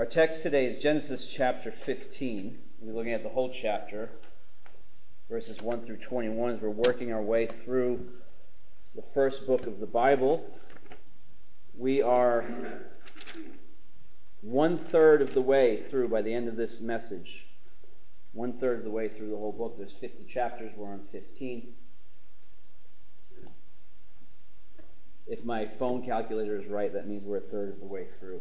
Our text today is Genesis chapter 15. We're looking at the whole chapter, verses 1 through 21, as we're working our way through the first book of the Bible. We are 1/3 of the way through by the end of this message. 1/3 of the way through the whole book. There's 50 chapters. We're on 15. If my phone calculator is right, that means we're 1/3 of the way through.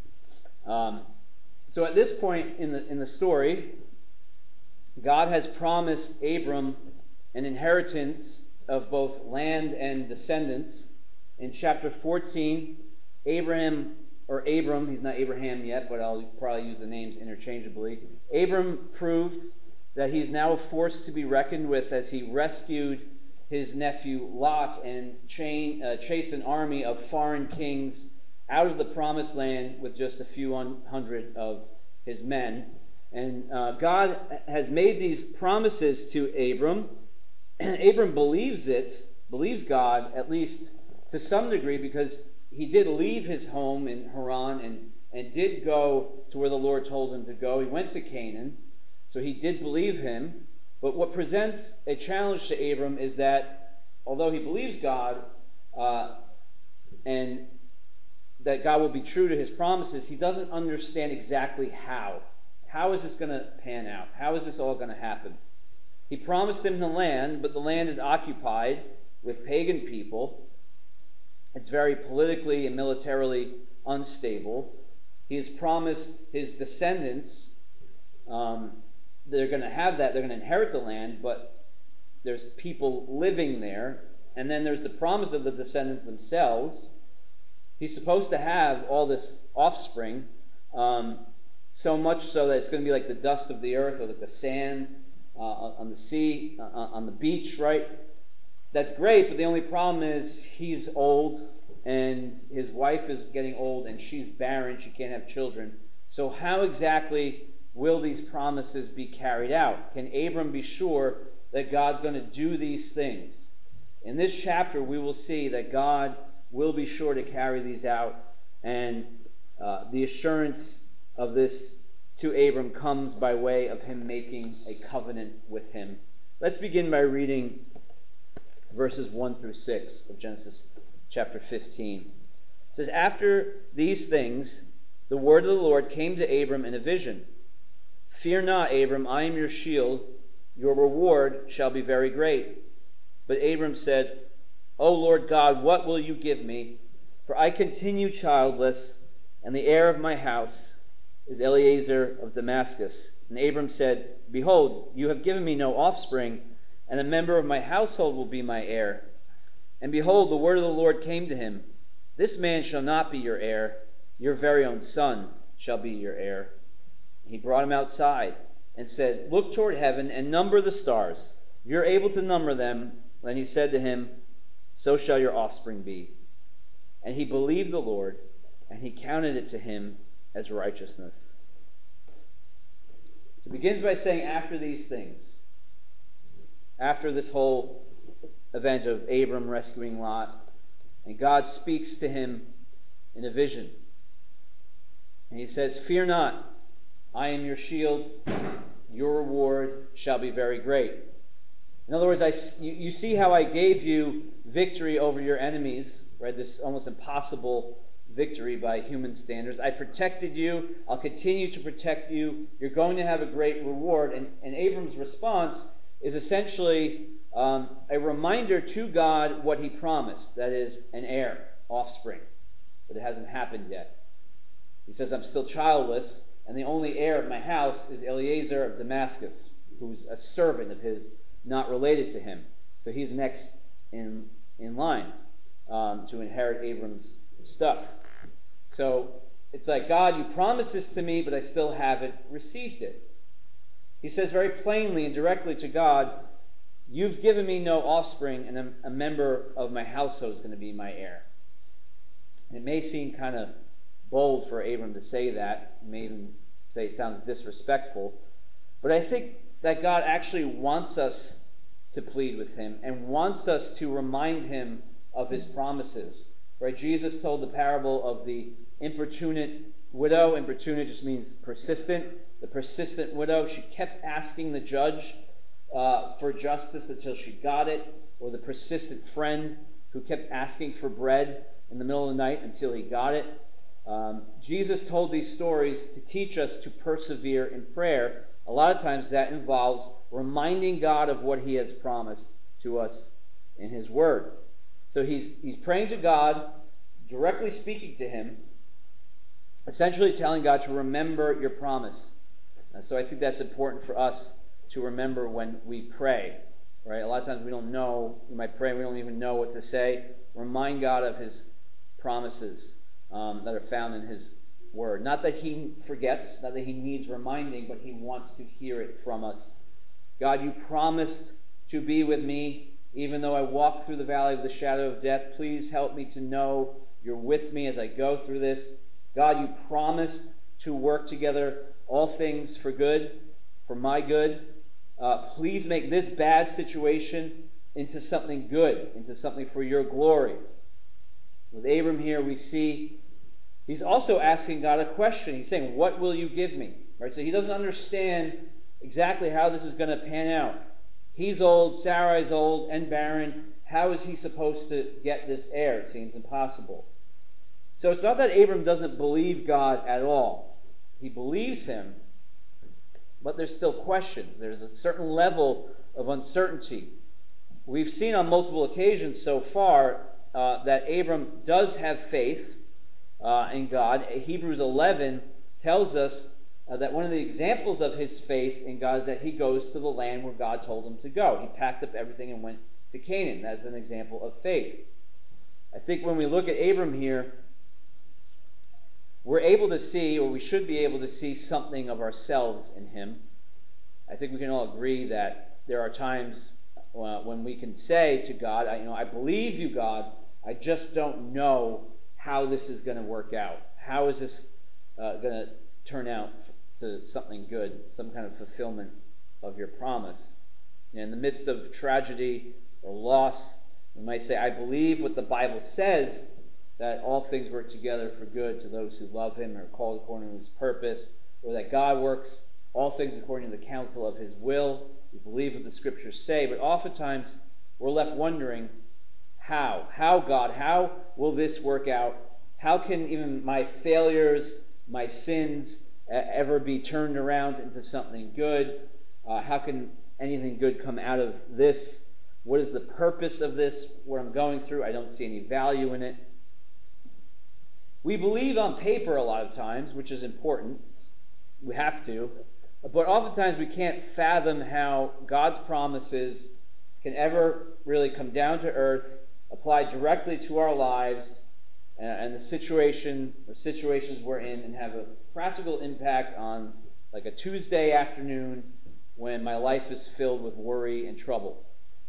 So at this point in the story, God has promised Abram an inheritance of both land and descendants. In chapter 14, Abram, he's not Abraham yet, but I'll probably use the names interchangeably. Abram proved that he's now a force to be reckoned with as he rescued his nephew Lot and chased an army of foreign kings out of the promised land with just a few hundred of his men. And God has made these promises to Abram. Abram believes God, at least to some degree, because he did leave his home in Haran and did go to where the Lord told him to go. He went to Canaan, so he did believe him. But what presents a challenge to Abram is that although he believes God and that God will be true to his promises, he doesn't understand exactly how. How is this going to pan out? How is this all going to happen? He promised him the land, but the land is occupied with pagan people. It's very politically and militarily unstable. He has promised his descendants they're going to have that. They're going to inherit the land, but there's people living there. And then there's the promise of the descendants themselves. He's supposed to have all this offspring, so much so that it's going to be like the dust of the earth or like the sand on the sea, on the beach, right? That's great, but the only problem is he's old and his wife is getting old and she's barren. She can't have children. So how exactly will these promises be carried out? Can Abram be sure that God's going to do these things? In this chapter, we will see that God will be sure to carry these out, and the assurance of this to Abram comes by way of him making a covenant with him. Let's begin by reading verses 1 through 6 of Genesis chapter 15. It says, "After these things, the word of the Lord came to Abram in a vision. 'Fear not, Abram, I am your shield. Your reward shall be very great.' But Abram said, 'O Lord God, what will you give me? For I continue childless, and the heir of my house is Eliezer of Damascus.' And Abram said, 'Behold, you have given me no offspring, and a member of my household will be my heir.' And behold, the word of the Lord came to him, 'This man shall not be your heir. Your very own son shall be your heir.' He brought him outside and said, 'Look toward heaven and number the stars. If you're able to number them.' Then he said to him, 'So shall your offspring be.' And he believed the Lord, and he counted it to him as righteousness." So it begins by saying, after these things, after this whole event of Abram rescuing Lot, and God speaks to him in a vision. And he says, "Fear not, I am your shield. Your reward shall be very great." In other words, you see how I gave you victory over your enemies, right? This almost impossible victory by human standards. I protected you. I'll continue to protect you. You're going to have a great reward. And Abram's response is essentially a reminder to God what he promised. That is, an heir, offspring. But it hasn't happened yet. He says, "I'm still childless, and the only heir of my house is Eliezer of Damascus, who's a servant of his, not related to him." So he's next in line to inherit Abram's stuff. So it's like, God, you promised this to me, but I still haven't received it. He says very plainly and directly to God, "You've given me no offspring, and a member of my household is going to be my heir." And it may seem kind of bold for Abram to say that. You may even say it sounds disrespectful. But I think that God actually wants us to plead with him and wants us to remind him of his promises. Right? Jesus told the parable of the importunate Widow, importunate, just means persistent. The persistent widow, she kept asking the judge for justice until she got it. Or the persistent friend who kept asking for bread in the middle of the night until he got it. Jesus told these stories to teach us to persevere in prayer. A lot of times that involves reminding God of what he has promised to us in his word. So he's praying to God, directly speaking to him, essentially telling God to remember your promise. So I think that's important for us to remember when we pray. Right? A lot of times we don't know, we might pray and we don't even know what to say. Remind God of his promises that are found in his word. Not that he forgets, not that he needs reminding, but he wants to hear it from us. God, you promised to be with me, even though I walk through the valley of the shadow of death. Please help me to know you're with me as I go through this. God, you promised to work together all things for good, for my good. Please make this bad situation into something good, into something for your glory. With Abram here, we see he's also asking God a question. He's saying, what will you give me? Right? So he doesn't understand exactly how this is going to pan out. He's old, Sarai's old and barren. How is he supposed to get this heir? It seems impossible. So it's not that Abram doesn't believe God at all. He believes him, but there's still questions. There's a certain level of uncertainty. We've seen on multiple occasions so far that Abram does have faith in God. Hebrews 11 tells us that one of the examples of his faith in God is that he goes to the land where God told him to go. He packed up everything and went to Canaan. That's an example of faith. I think when we look at Abram here, we're able to see, or we should be able to see, something of ourselves in him. I think we can all agree that there are times when we can say to God, I believe you, God, I just don't know how this is going to work out. How is this going to turn out to something good, some kind of fulfillment of your promise? And in the midst of tragedy or loss, we might say, I believe what the Bible says, that all things work together for good to those who love him or are called according to his purpose, or that God works all things according to the counsel of his will. We believe what the scriptures say, but oftentimes we're left wondering, how? How, God? How will this work out? How can even my failures, my sins, ever be turned around into something good? How can anything good come out of this? What is the purpose of this? What I'm going through? I don't see any value in it. We believe on paper a lot of times, which is important. We have to. But oftentimes we can't fathom how God's promises can ever really come down to earth, apply directly to our lives and the situation or situations we're in, and have a practical impact on, like, a Tuesday afternoon when my life is filled with worry and trouble.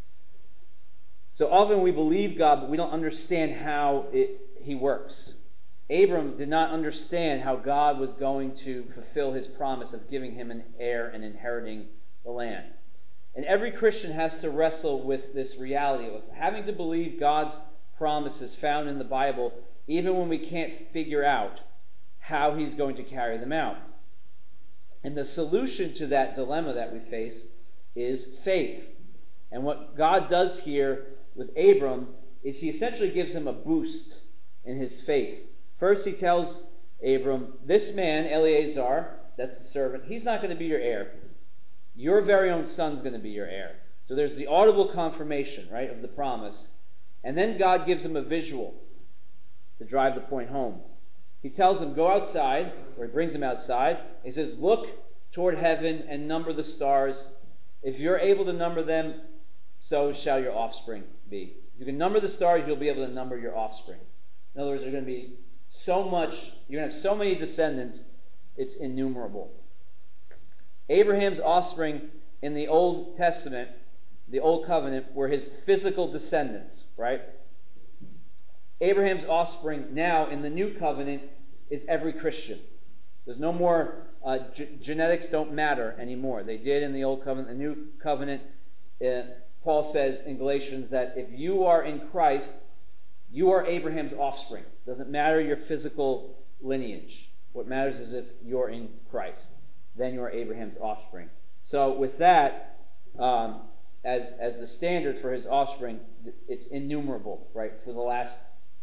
So often we believe God, but we don't understand how he works. Abram did not understand how God was going to fulfill his promise of giving him an heir and inheriting the land. And every Christian has to wrestle with this reality of having to believe God's promises found in the Bible, even when we can't figure out how he's going to carry them out. And the solution to that dilemma that we face is faith. And what God does here with Abram is he essentially gives him a boost in his faith. First, he tells Abram, this man, Eleazar, that's the servant, he's not going to be your heir. Your very own son's going to be your heir. So there's the audible confirmation, right, of the promise. And then God gives him a visual to drive the point home. He tells him, go outside, or he brings him outside. He says, look toward heaven and number the stars. If you're able to number them, so shall your offspring be. If you can number the stars, you'll be able to number your offspring. In other words, there's going to be so much, you're going to have so many descendants, it's innumerable. Abraham's offspring in the Old Testament, the Old Covenant, were his physical descendants, right? Abraham's offspring now in the New Covenant is every Christian. There's no more, genetics don't matter anymore. They did in the Old Covenant. The New Covenant, Paul says in Galatians that if you are in Christ, you are Abraham's offspring. It doesn't matter your physical lineage. What matters is if you're in Christ. Then you are Abraham's offspring. So with that, as the standard for his offspring, it's innumerable, right? For the last,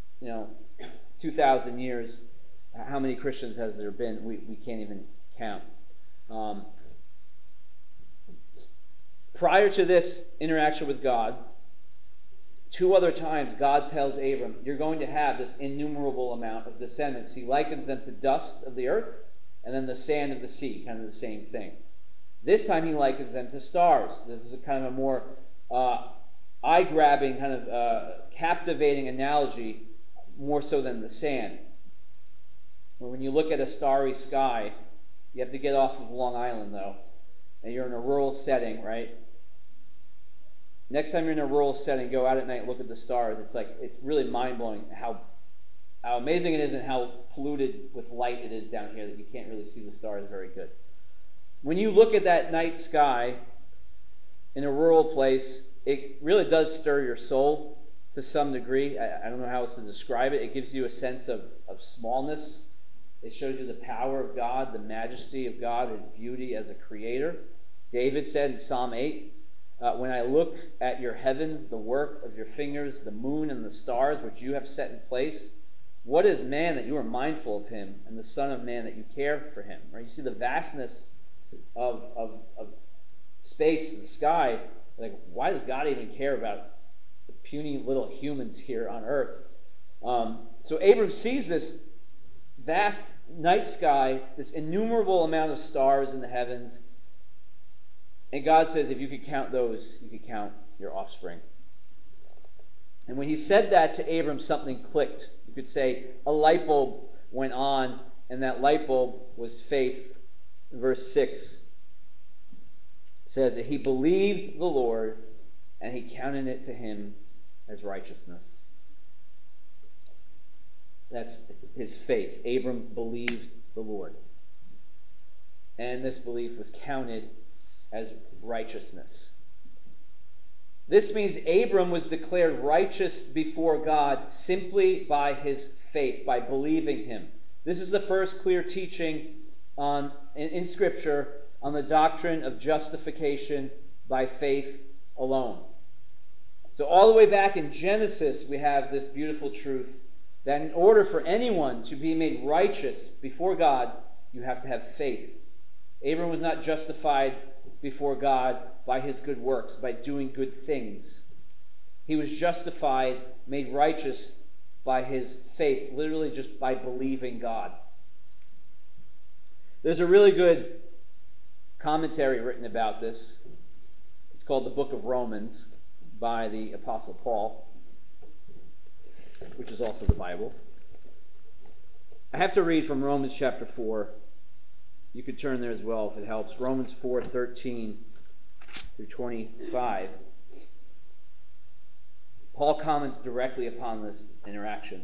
2,000 years, how many Christians has there been? We can't even count. Prior to this interaction with God, 2 other times God tells Abram, you're going to have this innumerable amount of descendants. He likens them to dust of the earth and then the sand of the sea, kind of the same thing. This time he likens them to stars. This is a kind of a more eye-grabbing, kind of captivating analogy, more so than the sand. When you look at a starry sky, you have to get off of Long Island, though, and you're in a rural setting, right? Next time you're in a rural setting, go out at night and look at the stars. It's really mind-blowing how amazing it is and how polluted with light it is down here that you can't really see the stars very good. When you look at that night sky in a rural place, it really does stir your soul to some degree. I don't know how else to describe it. It gives you a sense of smallness. It shows you the power of God, the majesty of God, His beauty as a creator. David said in Psalm 8, when I look at your heavens, the work of your fingers, the moon and the stars which you have set in place, what is man that you are mindful of him, and the son of man that you care for him? Right? You see the vastness of space and sky. Like, why does God even care about the puny little humans here on earth? So Abram sees this vast night sky, this innumerable amount of stars in the heavens, and God says, if you could count those, you could count your offspring. And when he said that to Abram, something clicked. You could say a light bulb went on, and that light bulb was faith. Verse 6 says that he believed the Lord, and he counted it to him as righteousness. That's his faith. Abram believed the Lord. And this belief was counted as righteousness. This means Abram was declared righteous before God simply by his faith, by believing him. This is the first clear teaching in Scripture on the doctrine of justification by faith alone. So all the way back in Genesis, we have this beautiful truth that in order for anyone to be made righteous before God, you have to have faith. Abram was not justified before God by his good works, by doing good things. He was justified, made righteous by his faith, literally just by believing God. There's a really good commentary written about this. It's called the Book of Romans by the Apostle Paul, which is also the Bible. I have to read from Romans chapter 4. You could turn there as well if it helps. Romans 4:13 through 25. Paul comments directly upon this interaction.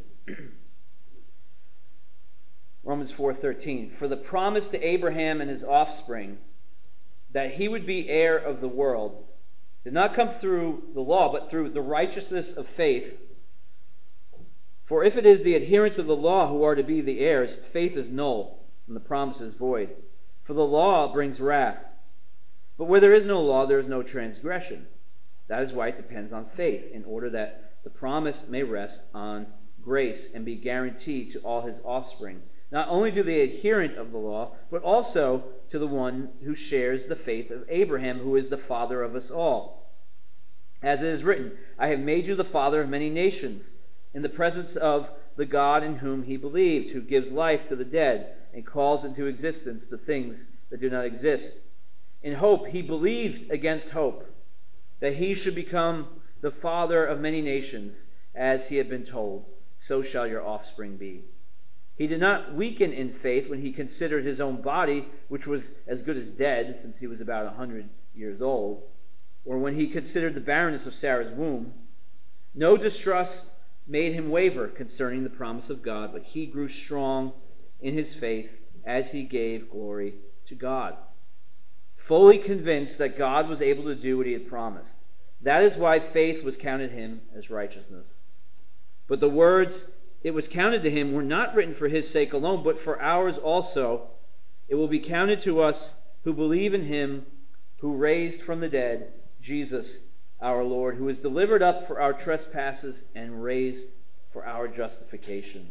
Romans 4:13. For the promise to Abraham and his offspring that he would be heir of the world did not come through the law, but through the righteousness of faith. For if it is the adherents of the law who are to be the heirs, faith is null, and the promise is void. For the law brings wrath. But where there is no law, there is no transgression. That is why it depends on faith, in order that the promise may rest on grace and be guaranteed to all his offspring, not only to the adherent of the law, but also to the one who shares the faith of Abraham, who is the father of us all. As it is written, I have made you the father of many nations, in the presence of the God in whom he believed, who gives life to the dead and calls into existence the things that do not exist. In hope he believed against hope, that he should become the father of many nations, as he had been told, so shall your offspring be. He did not weaken in faith when he considered his own body, which was as good as dead, since he was about 100 years old, or when he considered the barrenness of Sarah's womb. No distrust made him waver concerning the promise of God, but he grew strong in his faith as he gave glory to God, fully convinced that God was able to do what he had promised. That is why faith was counted him as righteousness. But the words, it was counted to him were not written for his sake alone, but for ours also. It will be counted to us who believe in him who raised from the dead Jesus our Lord, who was delivered up for our trespasses and raised for our justification.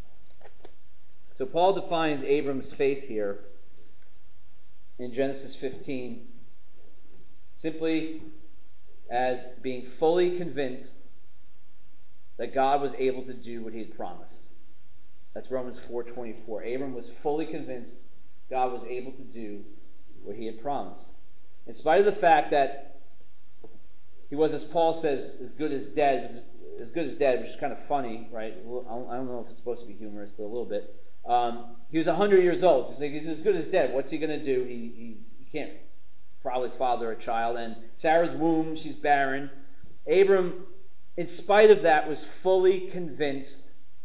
So Paul defines Abram's faith here in Genesis 15 simply as being fully convinced that God was able to do what he had promised. That's Romans 4:24. Abram was fully convinced God was able to do what he had promised. In spite of the fact that he was, as Paul says, as good as dead, which is kind of funny, right? I don't know if it's supposed to be humorous, but a little bit. He was 100 years old. He's like, he's as good as dead. What's he going to do? He can't probably father a child. And Sarah's womb, she's barren. Abram, in spite of that, was fully convinced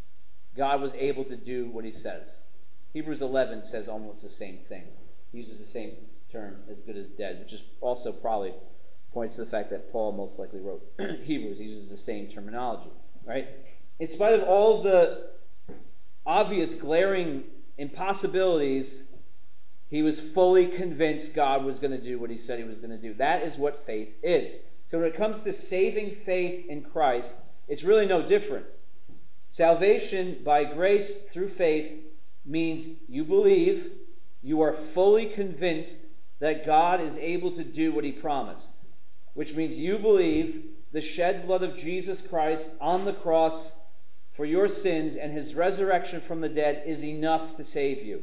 God was able to do what he says. Hebrews 11 says almost the same thing. He uses the same term, as good as dead, which is also probably points to the fact that Paul most likely wrote Hebrews. He uses the same terminology, right? In spite of all the obvious glaring impossibilities, he was fully convinced God was going to do what he said he was going to do. That is what faith is. So when it comes to saving faith in Christ, it's really no different. Salvation by grace through faith means you believe, you are fully convinced that God is able to do what he promised, which means you believe the shed blood of Jesus Christ on the cross for your sins and his resurrection from the dead is enough to save you.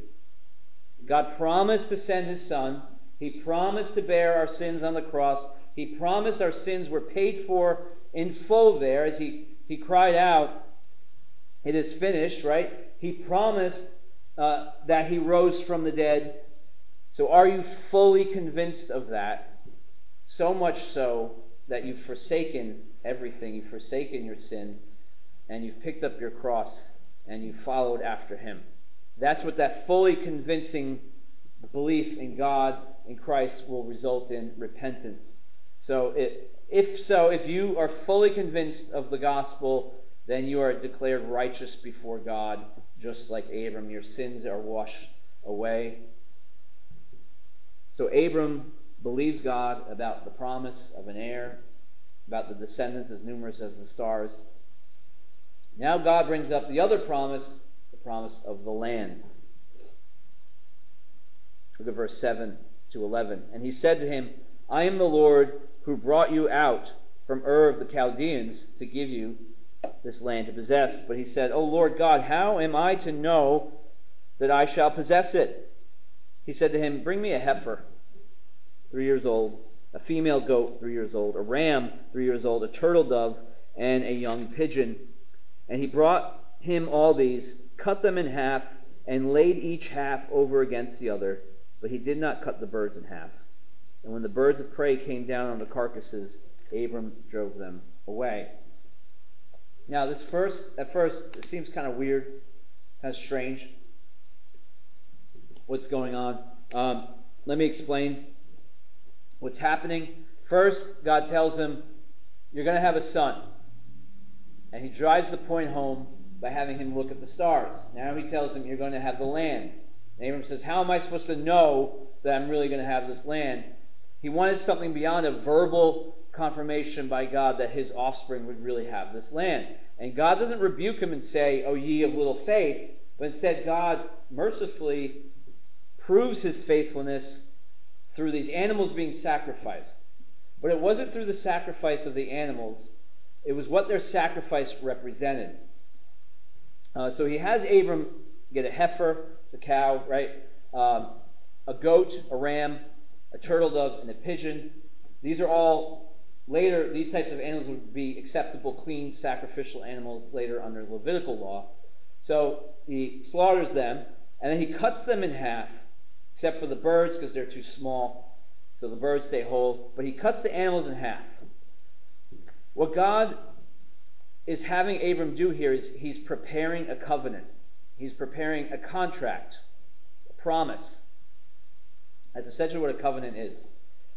God promised to send his Son. He promised to bear our sins on the cross. He promised our sins were paid for in full there as he cried out, "It is finished," right? He promised that he rose from the dead. So are you fully convinced of that? So much so that you've forsaken everything. You've forsaken your sin and you've picked up your cross and you've followed after him. That's what that fully convincing belief in God, in Christ, will result in repentance. So if you are fully convinced of the gospel, then you are declared righteous before God, just like Abram. Your sins are washed away. So Abram believes God about the promise of an heir, about the descendants as numerous as the stars. Now God brings up the other promise, the promise of the land. Look at verse 7 to 11. And he said to him, "I am the Lord who brought you out from Ur of the Chaldeans to give you this land to possess." But he said, "O Lord God, how am I to know that I shall possess it?" He said to him, "Bring me a heifer, 3 years old, a female goat, 3 years old, a ram, 3 years old, a turtle dove, and a young pigeon." And he brought him all these, cut them in half, and laid each half over against the other. But he did not cut the birds in half. And when the birds of prey came down on the carcasses, Abram drove them away. Now, at first, it seems kind of weird, kind of strange. What's going on? Let me explain what's happening. First, God tells him, "You're going to have a son." And he drives the point home by having him look at the stars. Now he tells him, "You're going to have the land." And Abram says, "How am I supposed to know that I'm really going to have this land?" He wanted something beyond a verbal confirmation by God that his offspring would really have this land. And God doesn't rebuke him and say, "O ye of little faith," but instead God mercifully proves his faithfulness through these animals being sacrificed. But it wasn't through the sacrifice of the animals. It was what their sacrifice represented. So he has Abram get a heifer, the cow, right? A goat, a ram, a turtle dove, and a pigeon. These are all later, these types of animals would be acceptable, clean, sacrificial animals later under Levitical law. So he slaughters them, and then he cuts them in half, except for the birds because they're too small. So the birds stay whole. But he cuts the animals in half. What God is having Abram do here is he's preparing a covenant. He's preparing a contract, a promise. That's essentially what a covenant is.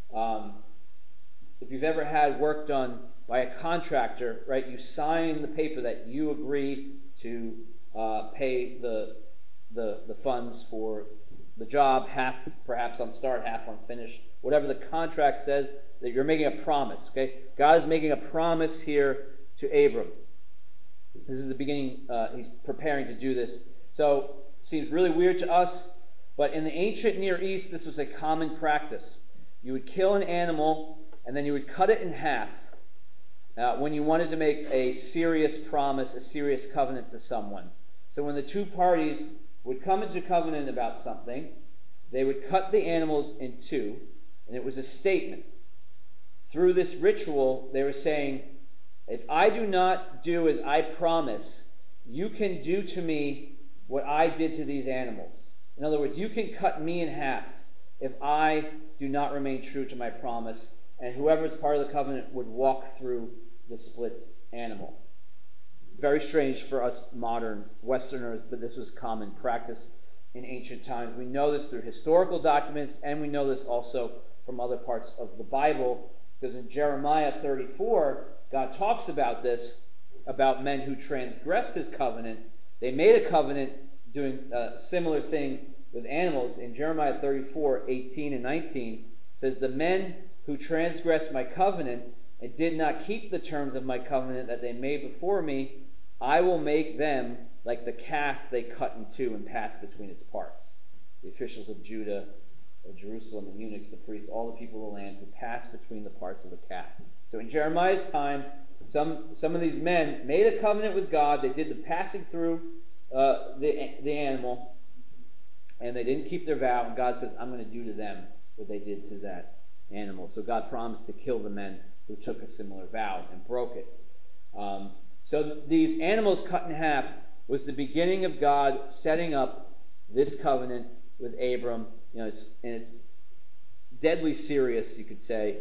If you've ever had work done by a contractor, right, you sign the paper that you agree to pay the funds for the job, half perhaps on start, half on finish, whatever the contract says, that you're making a promise, okay? God is making a promise here to Abram. This is the beginning. He's preparing to do this. So, it seems really weird to us, but in the ancient Near East, this was a common practice. You would kill an animal, and then you would cut it in half when you wanted to make a serious promise, a serious covenant to someone. So when the two parties would come into covenant about something, they would cut the animals in two, and it was a statement. Through this ritual, they were saying, if I do not do as I promise, you can do to me what I did to these animals. In other words, you can cut me in half if I do not remain true to my promise, and whoever is part of the covenant would walk through the split animal. Very strange for us modern Westerners, but this was common practice in ancient times. We know this through historical documents, and we know this also from other parts of the Bible, because in Jeremiah 34, God talks about this, about men who transgressed his covenant. They made a covenant doing a similar thing with animals. In Jeremiah 34, 18 and 19, it says, the men who transgressed my covenant and did not keep the terms of my covenant that they made before me, I will make them like the calf they cut in two and passed between its parts. The officials of Judah, of Jerusalem, the eunuchs, the priests, all the people of the land who passed between the parts of the calf. So in Jeremiah's time, some of these men made a covenant with God. They did the passing through the animal, and they didn't keep their vow, and God says, I'm going to do to them what they did to that animal. So God promised to kill the men who took a similar vow and broke it. So these animals cut in half was the beginning of God setting up this covenant with Abram. You know, it's deadly serious, you could say.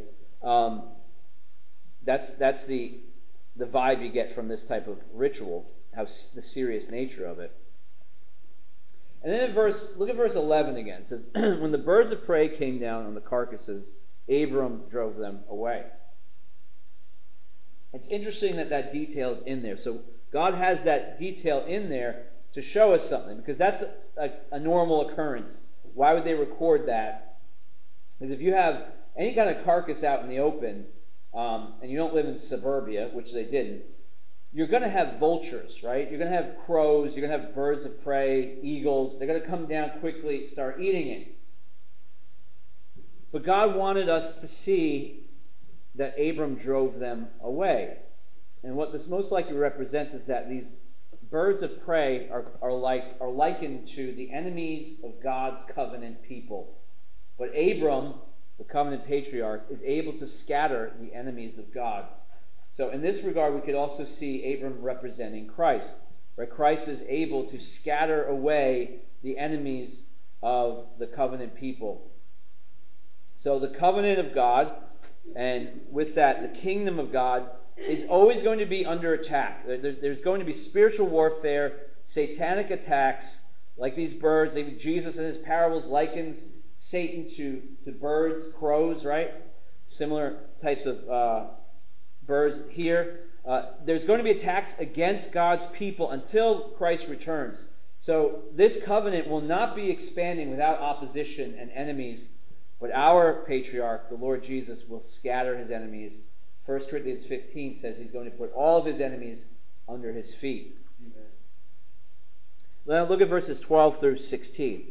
That's the vibe you get from this type of ritual, how the serious nature of it. And then look at verse 11 again. It says, when the birds of prey came down on the carcasses, Abram drove them away. It's interesting that detail is in there. So God has that detail in there to show us something, because that's a normal occurrence. Why would they record that? Because if you have any kind of carcass out in the open, and you don't live in suburbia, which they didn't, you're going to have vultures, right? You're going to have crows, you're going to have birds of prey, eagles. They're going to come down quickly, start eating it. But God wanted us to see that Abram drove them away. And what this most likely represents is that these birds of prey are likened to the enemies of God's covenant people. But Abram, the covenant patriarch, is able to scatter the enemies of God. So in this regard, we could also see Abram representing Christ. Right? Christ is able to scatter away the enemies of the covenant people. So the covenant of God, and with that, the kingdom of God, is always going to be under attack. There's going to be spiritual warfare, satanic attacks, like these birds. Jesus in his parables likens Satan to birds, crows, right? Similar types of birds here. There's going to be attacks against God's people until Christ returns. So this covenant will not be expanding without opposition and enemies, but our patriarch, the Lord Jesus, will scatter his enemies. 1 Corinthians 15 says he's going to put all of his enemies under his feet. Amen. Now look at verses 12 through 16.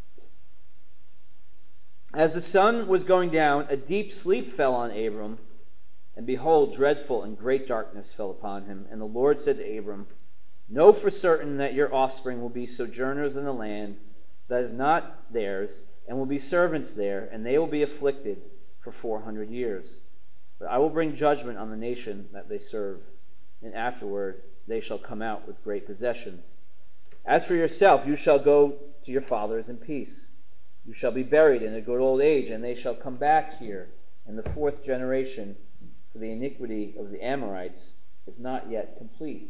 As the sun was going down, a deep sleep fell on Abram, and behold, dreadful and great darkness fell upon him. And the Lord said to Abram, know for certain that your offspring will be sojourners in the land that is not theirs, and will be servants there, and they will be afflicted for 400 years. But I will bring judgment on the nation that they serve, and afterward they shall come out with great possessions. As for yourself, you shall go to your fathers in peace. You shall be buried in a good old age, and they shall come back here in the fourth generation, for the iniquity of the Amorites is not yet complete.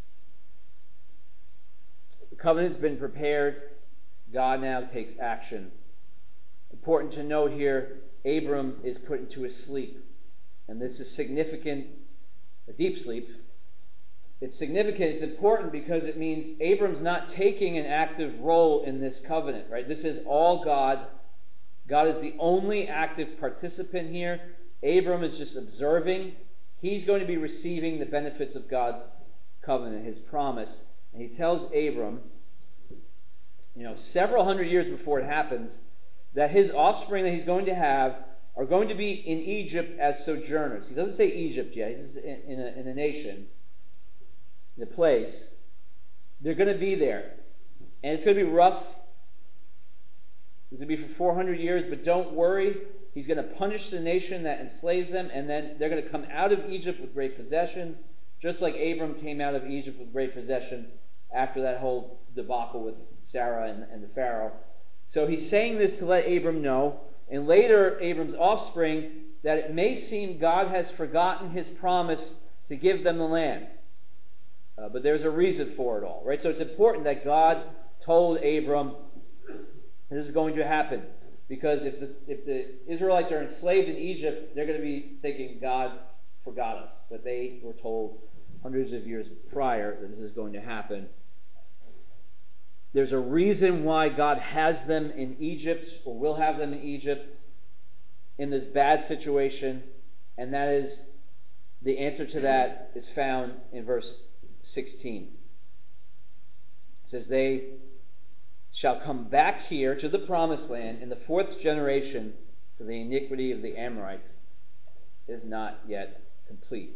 The covenant's been prepared. God now takes action. Important to note here, Abram is put into a sleep. And this is significant, a deep sleep, It's significant, it's important because it means Abram's not taking an active role in this covenant, right? This is all God. God is the only active participant here. Abram is just observing. He's going to be receiving the benefits of God's covenant, his promise. And he tells Abram, several hundred years before it happens, that his offspring that he's going to have are going to be in Egypt as sojourners. He doesn't say Egypt yet. He's in a nation, in a place. They're going to be there. And it's going to be rough. It's going to be for 400 years, but don't worry. He's going to punish the nation that enslaves them, and then they're going to come out of Egypt with great possessions, just like Abram came out of Egypt with great possessions after that whole debacle with Sarah and the Pharaoh. So he's saying this to let Abram know, and later Abram's offspring, that it may seem God has forgotten his promise to give them the land. But there's a reason for it all, right? So it's important that God told Abram this is going to happen. Because if the Israelites are enslaved in Egypt, they're going to be thinking God forgot us. But they were told hundreds of years prior that this is going to happen. There's a reason why God has them in Egypt, or will have them in Egypt, in this bad situation. And that is, the answer to that is found in verse 16. It says, they shall come back here to the promised land in the 4th generation, for the iniquity of the Amorites is not yet complete.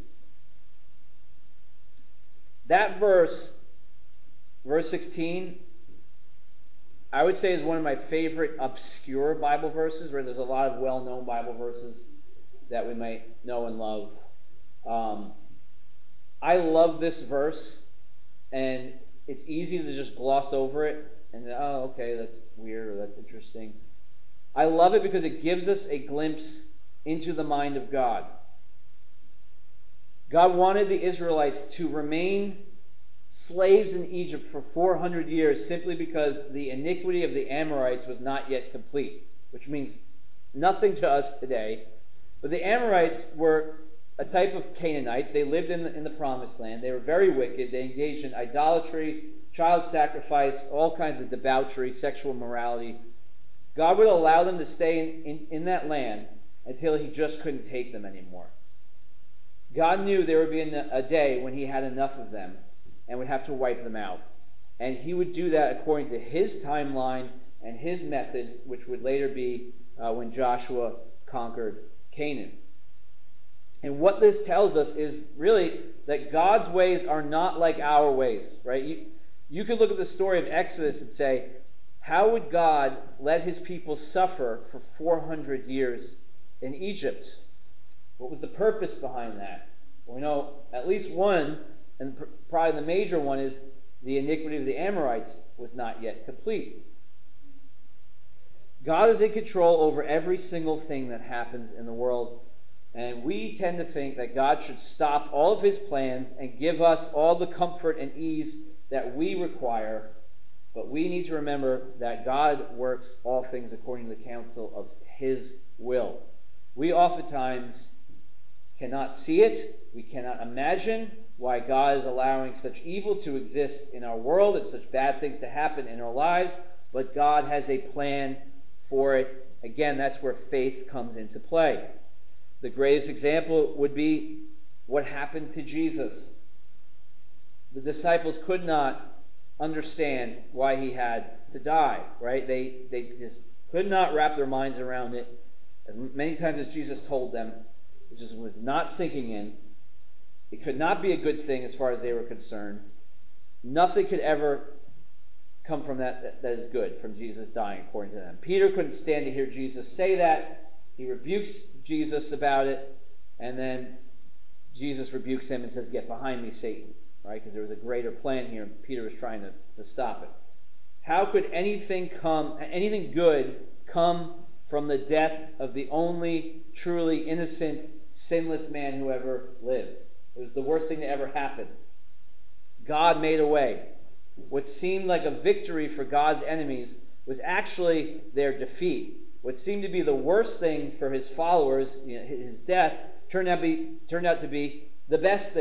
That verse 16, I would say is one of my favorite obscure Bible verses, where there's a lot of well-known Bible verses that we might know and love. I love this verse, and it's easy to just gloss over it and, oh, okay, that's weird or that's interesting. I love it because it gives us a glimpse into the mind of God. God wanted the Israelites to remain slaves in Egypt for 400 years simply because the iniquity of the Amorites was not yet complete, which means nothing to us today. But the Amorites were a type of Canaanites. They lived in the Promised Land. They were very wicked. They engaged in idolatry, child sacrifice, all kinds of debauchery, sexual morality. God would allow them to stay in that land until he just couldn't take them anymore. God knew there would be a day when he had enough of them and would have to wipe them out. And he would do that according to his timeline and his methods, which would later be when Joshua conquered Canaan. And what this tells us is really that God's ways are not like our ways, right? You could look at the story of Exodus and say, how would God let his people suffer for 400 years in Egypt? What was the purpose behind that? Well, we know at least one, and probably the major one, is the iniquity of the Amorites was not yet complete. God is in control over every single thing that happens in the world. And we tend to think that God should stop all of his plans and give us all the comfort and ease that we require. But we need to remember that God works all things according to the counsel of his will. We oftentimes cannot see it. We cannot imagine why God is allowing such evil to exist in our world and such bad things to happen in our lives. But God has a plan for it. Again, that's where faith comes into play. The greatest example would be what happened to Jesus. The disciples could not understand why he had to die, right? They just could not wrap their minds around it. As many times as Jesus told them, it just was not sinking in. It could not be a good thing as far as they were concerned. Nothing could ever come from that is good, from Jesus dying, according to them. Peter couldn't stand to hear Jesus say that. He rebukes Jesus about it, and then Jesus rebukes him and says, "Get behind me, Satan," right? Because there was a greater plan here, and Peter was trying to stop it. How could anything good come from the death of the only truly innocent, sinless man who ever lived? It was the worst thing to ever happen. God made a way. What seemed like a victory for God's enemies was actually their defeat. What seemed to be the worst thing for his followers, his death, turned out to be the best thing.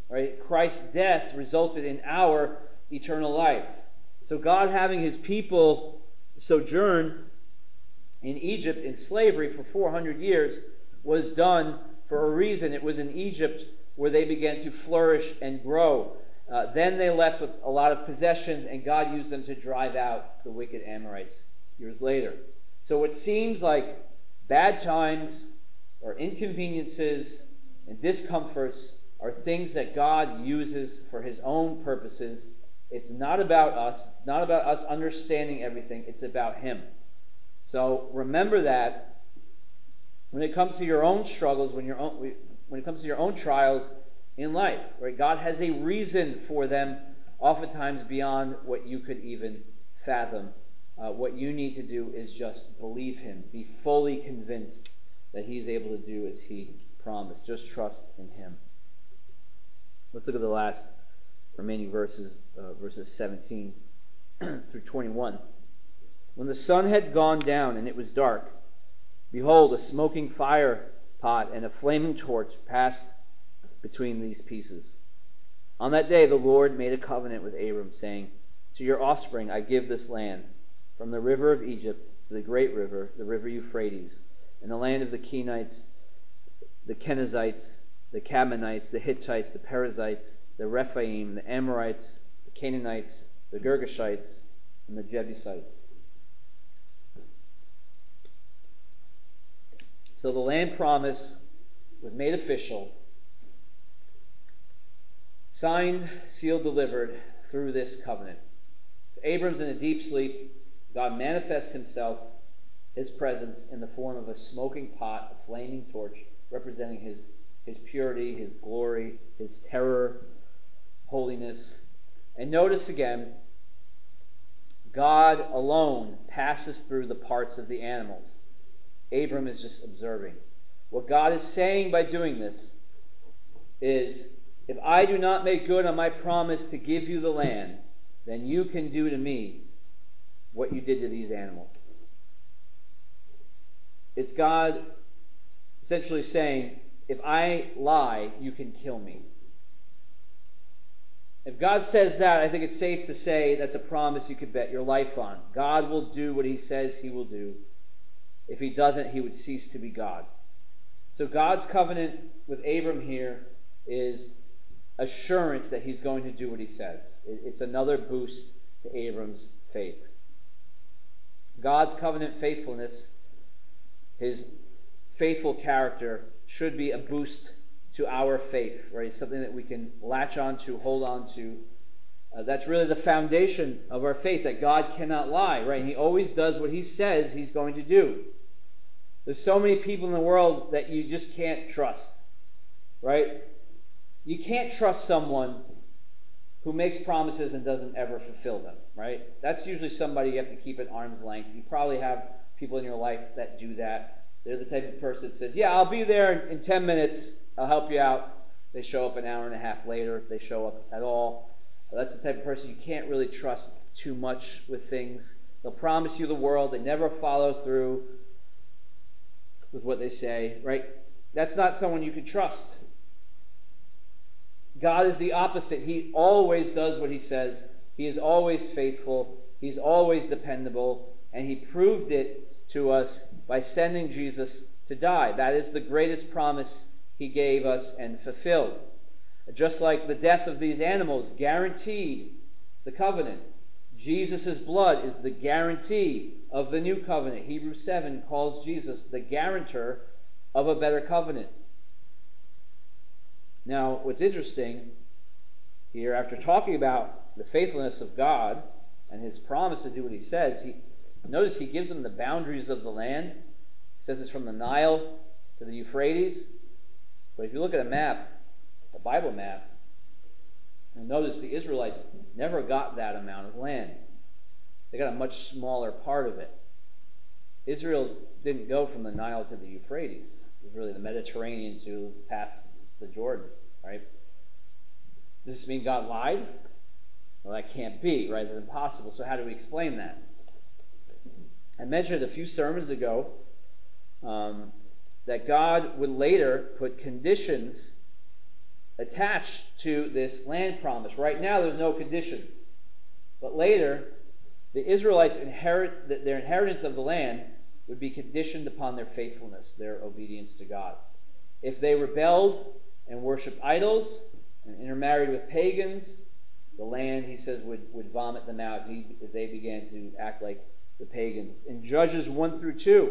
Right? Christ's death resulted in our eternal life. So God having his people sojourn in Egypt in slavery for 400 years was done for a reason. It was in Egypt where they began to flourish and grow. Then they left with a lot of possessions, and God used them to drive out the wicked Amorites years later. So what seems like bad times or inconveniences and discomforts are things that God uses for his own purposes. It's not about us. It's not about us understanding everything. It's about him. So remember that when it comes to your own struggles, when it comes to your own trials in life, right? God has a reason for them, oftentimes beyond what you could even fathom. What you need to do is just believe him. Be fully convinced that he's able to do as he promised. Just trust in him. Let's look at the last remaining verses, verses 17 through 21. When the sun had gone down and it was dark, behold, a smoking fire pot and a flaming torch passed between these pieces. On that day the Lord made a covenant with Abram, saying, to your offspring I give this land, from the river of Egypt to the great river, the river Euphrates, and the land of the Kenites, the Kenizzites, the Canaanites, the Hittites, the Perizzites, the Rephaim, the Amorites, the Canaanites, the Girgashites, and the Jebusites. So the land promise was made official, signed, sealed, delivered through this covenant. So Abram's in a deep sleep. God manifests himself, his presence, in the form of a smoking pot, a flaming torch, representing his purity, his glory, his terror, holiness. And notice again, God alone passes through the parts of the animals. Abram is just observing. What God is saying by doing this is, if I do not make good on my promise to give you the land, then you can do to me what you did to these animals. It's God essentially saying, if I lie, you can kill me. If God says that, I think it's safe to say that's a promise you could bet your life on. God will do what he says he will do. If he doesn't, he would cease to be God. So God's covenant with Abram here is assurance that he's going to do what he says. It's another boost to Abram's faith. God's covenant faithfulness, his faithful character, should be a boost to our faith, right? It's something that we can latch on to, hold on to. That's really the foundation of our faith, that God cannot lie, right? He always does what he says he's going to do. There's so many people in the world that you just can't trust, right? You can't trust someone who makes promises and doesn't ever fulfill them, right? That's usually somebody you have to keep at arm's length. You probably have people in your life that do that. They're the type of person that says, yeah, I'll be there in 10 minutes. I'll help you out. They show up an hour and a half later, if they show up at all. That's the type of person you can't really trust too much with things. They'll promise you the world. They never follow through with what they say, right? That's not someone you can trust. God is the opposite. He always does what he says. He is always faithful. He's always dependable. And he proved it to us by sending Jesus to die. That is the greatest promise he gave us and fulfilled. Just like the death of these animals guaranteed the covenant, Jesus' blood is the guarantee of the new covenant. Hebrews 7 calls Jesus the guarantor of a better covenant. Now, what's interesting here, after talking about the faithfulness of God and his promise to do what he says, notice he gives them the boundaries of the land. He says it's from the Nile to the Euphrates. But if you look at a map, a Bible map, you'll notice the Israelites never got that amount of land. They got a much smaller part of it. Israel didn't go from the Nile to the Euphrates. It was really the Mediterranean to past the Jordan, right? Does this mean God lied? Well, that can't be, right? It's impossible. So how do we explain that? I mentioned a few sermons ago that God would later put conditions attached to this land promise. Right now, there's no conditions. But later, the Israelites their inheritance of the land would be conditioned upon their faithfulness, their obedience to God. If they rebelled and worshipped idols and intermarried with pagans, the land, he says, would vomit them out if they began to act like the pagans. In Judges 1 through 2,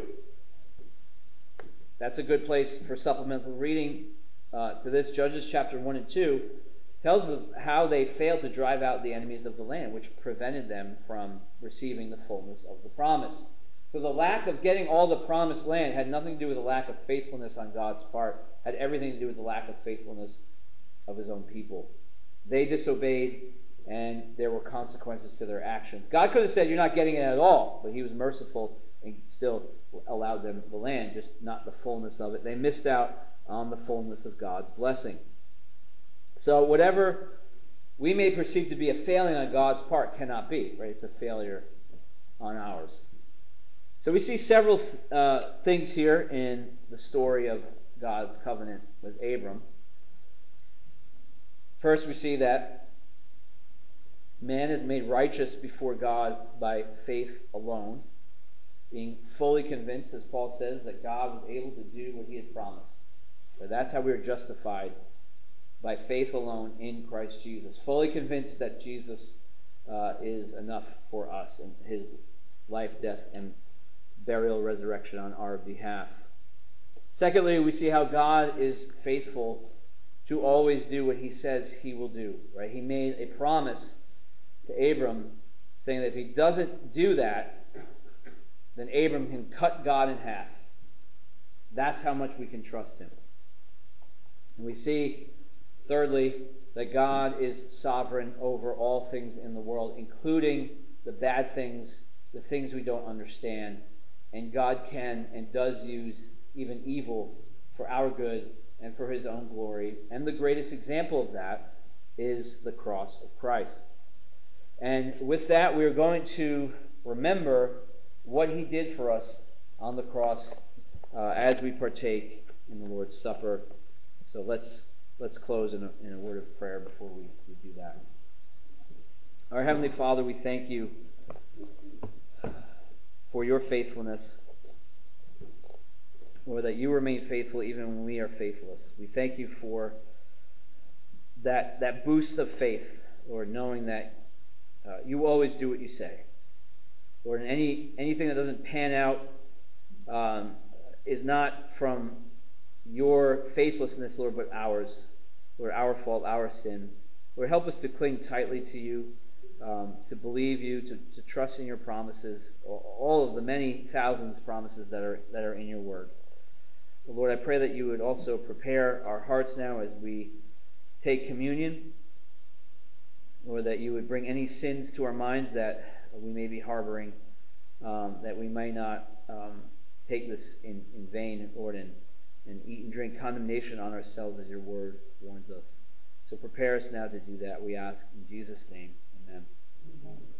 that's a good place for supplemental reading to this. Judges chapter 1 and 2 tells of how they failed to drive out the enemies of the land, which prevented them from receiving the fullness of the promise. So the lack of getting all the promised land had nothing to do with the lack of faithfulness on God's part, had everything to do with the lack of faithfulness of his own people. They disobeyed, and there were consequences to their actions. God could have said, you're not getting it at all, but he was merciful and still allowed them the land, just not the fullness of it. They missed out on the fullness of God's blessing. So whatever we may perceive to be a failing on God's part cannot be, right? It's a failure on ours. So we see several things here in the story of God's covenant with Abram. First, we see that man is made righteous before God by faith alone, being fully convinced, as Paul says, that God was able to do what he had promised. But that's how we are justified, by faith alone in Christ Jesus. Fully convinced that Jesus is enough for us and his life, death, and burial, resurrection on our behalf. Secondly, we see how God is faithful to always do what he says he will do. Right? He made a promise to Abram saying that if he doesn't do that, then Abram can cut God in half. That's how much we can trust him. And we see, thirdly, that God is sovereign over all things in the world, including the bad things, the things we don't understand. And God can and does use even evil for our good and for his own glory. And the greatest example of that is the cross of Christ. And with that, we are going to remember what he did for us on the cross as we partake in the Lord's Supper. So let's close in a word of prayer before we do that. Our Heavenly Father, we thank you for your faithfulness, Lord, that you remain faithful even when we are faithless. We thank you for that boost of faith, Lord, knowing that you always do what you say. Lord, and anything that doesn't pan out is not from your faithlessness, Lord, but ours. Lord, our fault, our sin. Lord, help us to cling tightly to you, to believe you, to trust in your promises, all of the many thousands of promises that are in your word. Lord, I pray that you would also prepare our hearts now as we take communion. Lord, that you would bring any sins to our minds that we may be harboring, that we may not take this in vain, Lord, and eat and drink condemnation on ourselves as your word warns us. So prepare us now to do that, we ask in Jesus' name. Amen.